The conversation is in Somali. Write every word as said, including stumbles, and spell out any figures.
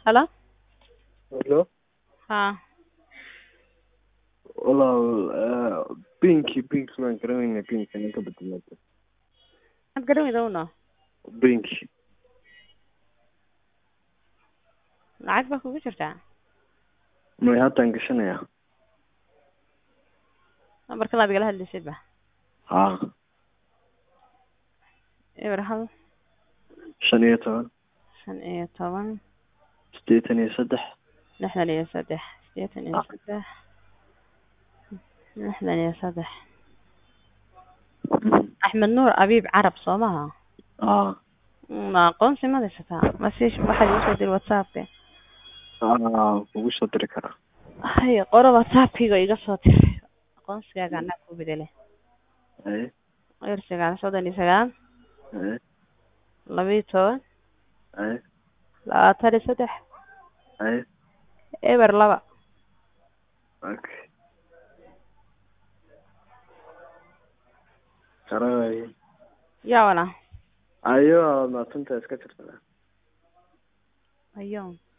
Hello? Hello? ها والله آه، بينكي بينكي ما قرأنا بينكي أنا قبل المادة maxaad garan weyda uno بينكي lacag baa kugu jirtaa ما هاتا انقشنا يا marka laad igala hadlaysid ba ها eber hal شنية طبعا shan iyo toban ستيتني صدح lixdan iyo saddex sideetan iyo saddex lixdan iyo saddex axmed nuur abiib carab soo maha اه ma aqoonsi ma haysataa message waxaad igu soo diri whatsappka اه وش أدركها hay qoro whatsappkayga iga soo dir aqoonsigaaga anaa ku bedele ايه eber sagaal soddon iyo sagaal ايه laba iyo toban ايه labaatan iyo saddex ايه eber laba اوكي قرأي yaa wala ايوه ما كنت اسكتت ayo